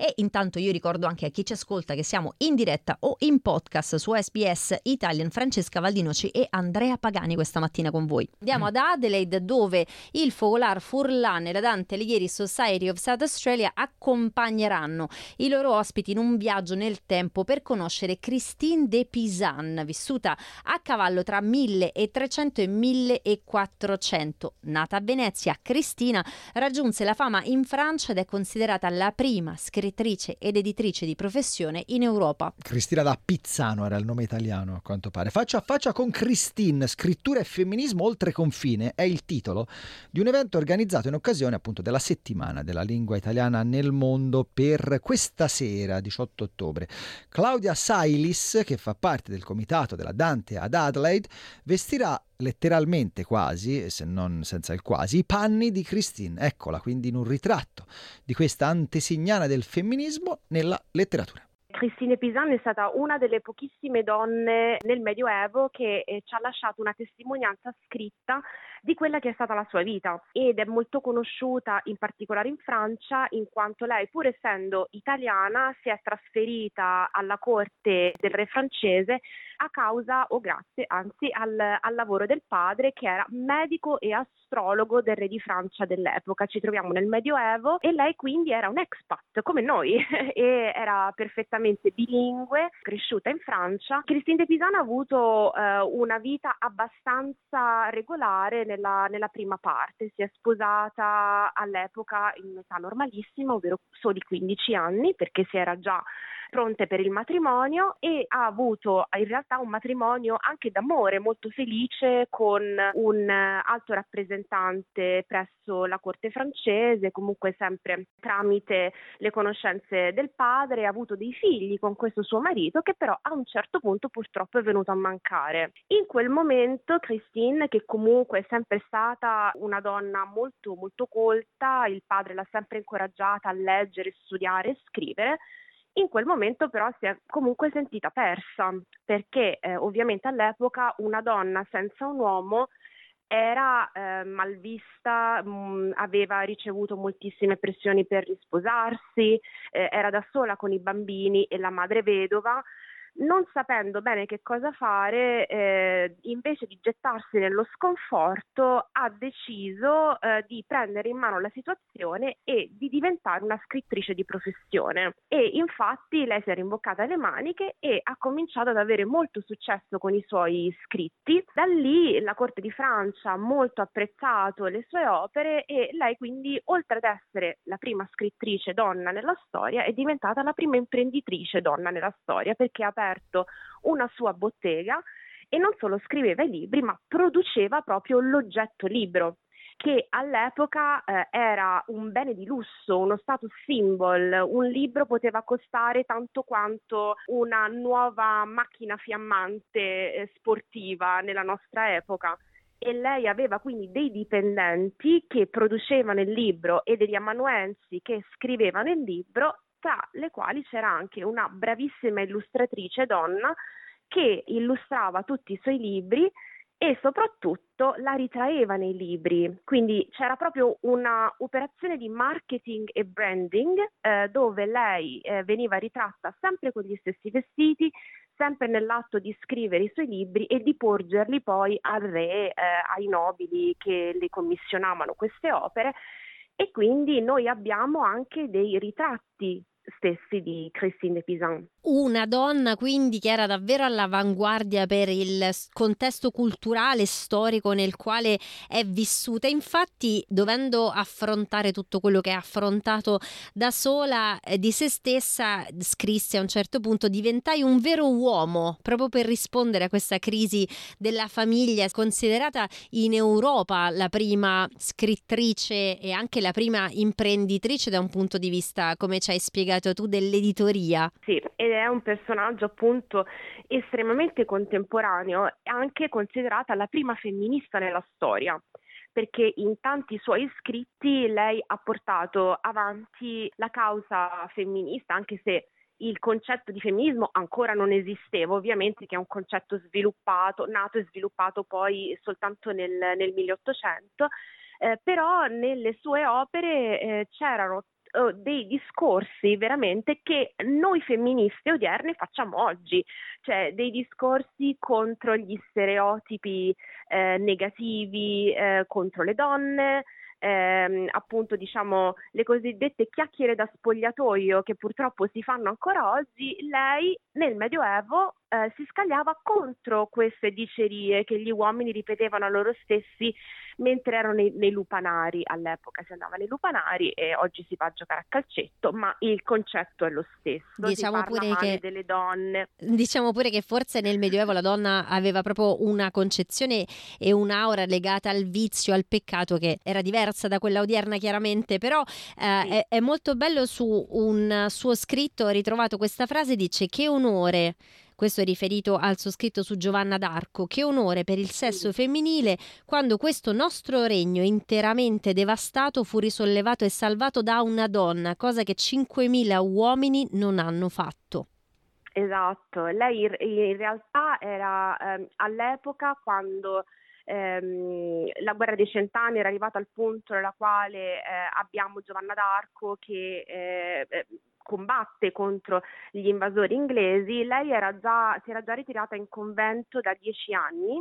E intanto io ricordo anche a chi ci ascolta che siamo in diretta o in podcast su SBS Italian. Francesca Valdinoci e Andrea Pagani questa mattina con voi. Andiamo ad Adelaide, dove il Fogolar Furlan e la Dante Alighieri Society of South Australia accompagneranno i loro ospiti in un viaggio nel tempo per conoscere Christine de Pisan, vissuta a cavallo tra 1300 e 1400. Nata a Venezia, Cristina raggiunse la fama in Francia ed è considerata la prima scrittrice ed editrice di professione in Europa. Cristina da Pizzano era il nome italiano, a quanto pare. Faccia a faccia con Christine, scrittura e femminismo oltre confine, è il titolo di un evento organizzato in occasione appunto della settimana della lingua italiana nel mondo per questa sera, 18 ottobre. Claudia Sailis, che fa parte del comitato della Dante ad Adelaide, vestirà letteralmente quasi, se non senza il quasi, i panni di Christine. Eccola quindi in un ritratto di questa antesignana del femminismo nella letteratura. Christine Pisan è stata una delle pochissime donne nel Medioevo che ci ha lasciato una testimonianza scritta di quella che è stata la sua vita, ed è molto conosciuta in particolare in Francia, in quanto lei, pur essendo italiana, si è trasferita alla corte del re francese a causa o grazie anzi al lavoro del padre, che era medico e astrologo del re di Francia dell'epoca. Ci troviamo nel Medioevo e lei quindi era un expat come noi e era perfettamente bilingue, cresciuta in Francia. Christine de Pisan ha avuto una vita abbastanza regolare nella prima parte. Si è sposata all'epoca in un'età normalissima, ovvero soli 15 anni, perché si era già pronte per il matrimonio, e ha avuto in realtà un matrimonio anche d'amore molto felice con un alto rappresentante presso la corte francese, comunque sempre tramite le conoscenze del padre. Ha avuto dei figli con questo suo marito, che però a un certo punto purtroppo è venuto a mancare. In quel momento Christine, che comunque è sempre stata una donna molto molto colta, il padre l'ha sempre incoraggiata a leggere, studiare e scrivere, in quel momento però si è comunque sentita persa, perché ovviamente all'epoca una donna senza un uomo era mal vista, aveva ricevuto moltissime pressioni per risposarsi, era da sola con i bambini e la madre vedova. Non sapendo bene che cosa fare, invece di gettarsi nello sconforto, ha deciso di prendere in mano la situazione e di diventare una scrittrice di professione. E infatti lei si è rimboccata le maniche e ha cominciato ad avere molto successo con i suoi scritti. Da lì la corte di Francia ha molto apprezzato le sue opere e lei quindi, oltre ad essere la prima scrittrice donna nella storia, è diventata la prima imprenditrice donna nella storia, perché ha aperto una sua bottega e non solo scriveva i libri, ma produceva proprio l'oggetto libro, che all'epoca era un bene di lusso, uno status symbol. Un libro poteva costare tanto quanto una nuova macchina fiammante sportiva nella nostra epoca. E lei aveva quindi dei dipendenti che producevano il libro e degli amanuensi che scrivevano il libro, tra le quali c'era anche una bravissima illustratrice donna che illustrava tutti i suoi libri e soprattutto la ritraeva nei libri. Quindi c'era proprio una operazione di marketing e branding dove lei veniva ritratta sempre con gli stessi vestiti, sempre nell'atto di scrivere i suoi libri e di porgerli poi al re, ai nobili che le commissionavano queste opere. E quindi noi abbiamo anche dei ritratti stessi di Christine de Pisan. Una donna quindi che era davvero all'avanguardia per il contesto culturale storico nel quale è vissuta. Infatti, dovendo affrontare tutto quello che ha affrontato da sola di se stessa, scrisse a un certo punto: diventai un vero uomo, proprio per rispondere a questa crisi della famiglia. Considerata in Europa la prima scrittrice e anche la prima imprenditrice da un punto di vista, come ci hai spiegato tu, dell'editoria. Sì, ed è un personaggio appunto estremamente contemporaneo, anche considerata la prima femminista nella storia, perché in tanti suoi scritti lei ha portato avanti la causa femminista, anche se il concetto di femminismo ancora non esisteva, ovviamente, che è un concetto sviluppato, nato e sviluppato poi soltanto nel 1800, però nelle sue opere c'erano dei discorsi veramente che noi femministe odierne facciamo oggi, cioè dei discorsi contro gli stereotipi negativi contro le donne, appunto diciamo le cosiddette chiacchiere da spogliatoio che purtroppo si fanno ancora oggi. Lei nel Medioevo si scagliava contro queste dicerie che gli uomini ripetevano a loro stessi mentre erano nei lupanari. All'epoca si andava nei lupanari e oggi si va a giocare a calcetto, ma il concetto è lo stesso, Diciamo si parla pure male che delle donne. Diciamo pure che forse nel Medioevo la donna aveva proprio una concezione e un'aura legata al vizio, al peccato, che era diversa da quella odierna chiaramente, però Sì. è molto bello. Su un suo scritto ho ritrovato questa frase, dice: che onore, questo è riferito al suo scritto su Giovanna d'Arco, che onore per il sesso femminile quando questo nostro regno interamente devastato fu risollevato e salvato da una donna, cosa che 5.000 uomini non hanno fatto. Esatto, lei in realtà era all'epoca quando la guerra dei cent'anni era arrivata al punto nella quale abbiamo Giovanna d'Arco che combatte contro gli invasori inglesi. Lei si era già ritirata in convento da 10 anni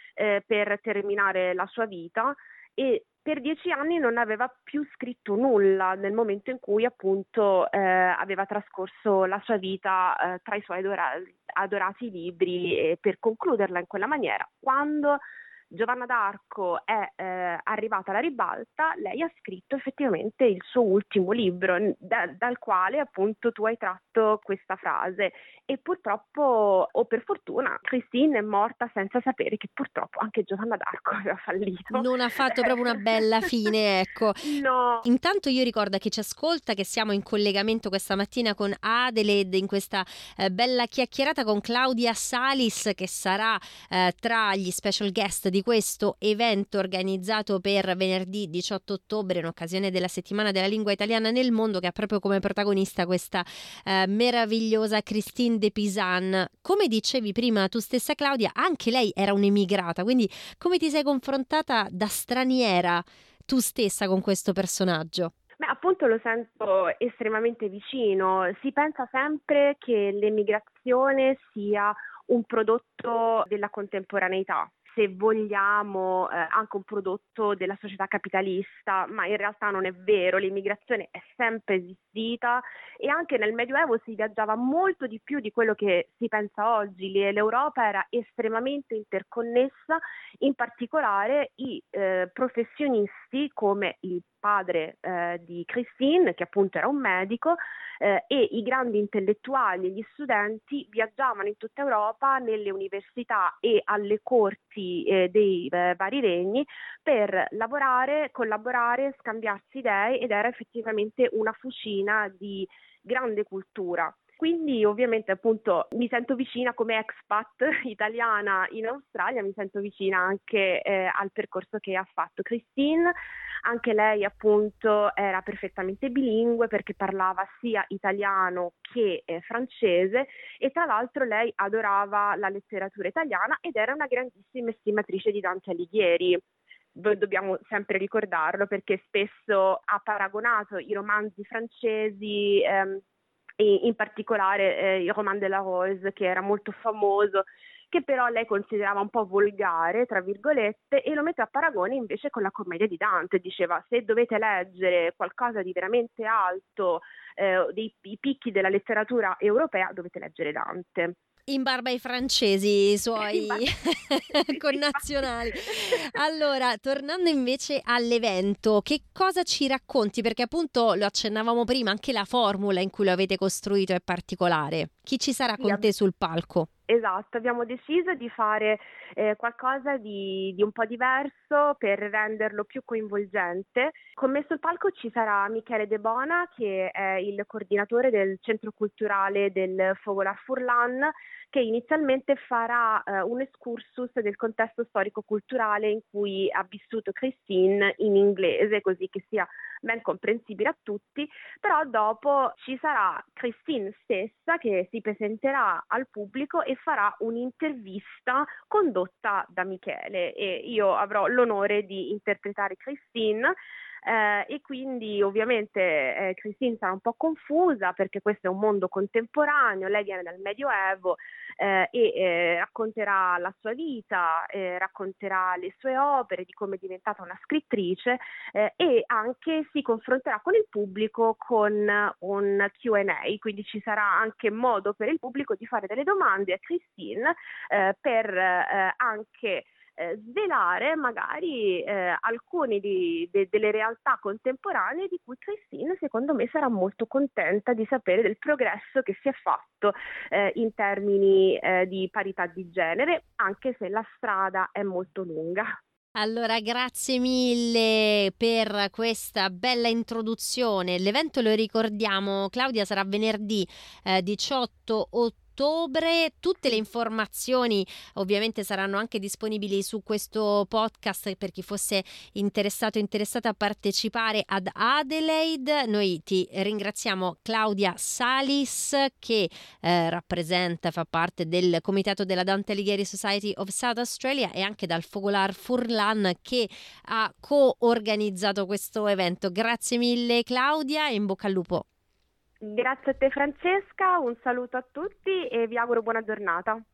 per terminare la sua vita, e per 10 anni non aveva più scritto nulla nel momento in cui appunto aveva trascorso la sua vita tra i suoi adorati libri, per concluderla in quella maniera. Quando Giovanna d'Arco è arrivata alla ribalta, lei ha scritto effettivamente il suo ultimo libro, dal quale appunto tu hai tratto questa frase, e purtroppo, o per fortuna, Christine è morta senza sapere che purtroppo anche Giovanna d'Arco aveva fallito. Non ha fatto proprio una bella fine, ecco. No. Intanto io ricordo a chi ci ascolta che siamo in collegamento questa mattina con Adelaide in questa bella chiacchierata con Claudia Salis, che sarà tra gli special guest di questo evento organizzato per venerdì 18 ottobre in occasione della settimana della lingua italiana nel mondo, che ha proprio come protagonista questa meravigliosa Christine de Pisan. Come dicevi prima tu stessa, Claudia, anche lei era un'emigrata, quindi come ti sei confrontata da straniera tu stessa con questo personaggio? Beh, appunto lo sento estremamente vicino. Si pensa sempre che l'emigrazione sia un prodotto della contemporaneità, se vogliamo anche un prodotto della società capitalista, ma in realtà non è vero. L'immigrazione è sempre esistita, e anche nel Medioevo si viaggiava molto di più di quello che si pensa oggi. L'Europa era estremamente interconnessa, in particolare i professionisti come il padre di Christine, che appunto era un medico, e i grandi intellettuali e gli studenti viaggiavano in tutta Europa nelle università e alle corti dei vari regni per lavorare, collaborare, scambiarsi idee, ed era effettivamente una fucina di grande cultura. Quindi ovviamente appunto mi sento vicina come expat italiana in Australia, mi sento vicina anche al percorso che ha fatto Christine. Anche lei appunto era perfettamente bilingue perché parlava sia italiano che francese, e tra l'altro lei adorava la letteratura italiana ed era una grandissima estimatrice di Dante Alighieri. Dobbiamo sempre ricordarlo perché spesso ha paragonato i romanzi francesi, e in particolare il Roman de la Rose, che era molto famoso, che però lei considerava un po' volgare, tra virgolette, e lo mette a paragone invece con la commedia di Dante. Diceva: se dovete leggere qualcosa di veramente alto, i picchi della letteratura europea, dovete leggere Dante. In barba ai francesi, i suoi connazionali. Allora, tornando invece all'evento, che cosa ci racconti? Perché appunto lo accennavamo prima, anche la formula in cui lo avete costruito è particolare. Chi ci sarà con te sul palco? Esatto, abbiamo deciso di fare qualcosa di un po' diverso per renderlo più coinvolgente. Con me sul palco ci sarà Michele De Bona, che è il coordinatore del Centro Culturale del Fogolar Furlan, che inizialmente farà un excursus del contesto storico-culturale in cui ha vissuto Christine in inglese, così che sia ben comprensibile a tutti. Però dopo ci sarà Christine stessa che si presenterà al pubblico e farà un'intervista condotta da Michele, e io avrò l'onore di interpretare Christine. e quindi ovviamente Christine sarà un po' confusa perché questo è un mondo contemporaneo, lei viene dal Medioevo e racconterà la sua vita, racconterà le sue opere, di come è diventata una scrittrice e anche si confronterà con il pubblico con un Q&A, quindi ci sarà anche modo per il pubblico di fare delle domande a Christine per anche svelare magari alcune delle realtà contemporanee di cui Christine secondo me sarà molto contenta di sapere del progresso che si è fatto in termini di parità di genere, anche se la strada è molto lunga. Allora, grazie mille per questa bella introduzione. L'evento, lo ricordiamo, Claudia, sarà venerdì 18 ottobre. Tutte le informazioni ovviamente saranno anche disponibili su questo podcast per chi fosse interessato o interessata a partecipare ad Adelaide. Noi ti ringraziamo, Claudia Salis, che fa parte del comitato della Dante Alighieri Society of South Australia e anche dal Fogolar Furlan, che ha co-organizzato questo evento. Grazie mille Claudia e in bocca al lupo. Grazie a te Francesca, un saluto a tutti e vi auguro buona giornata.